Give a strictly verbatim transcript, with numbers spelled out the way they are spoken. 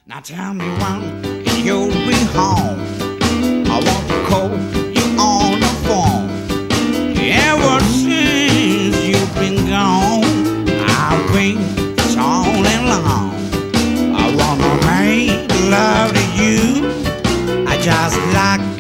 Now tell me when you'll be home. I want to call you on the phone. Ever since you've been gone, I've been so alone. I wanna make love to you. I just like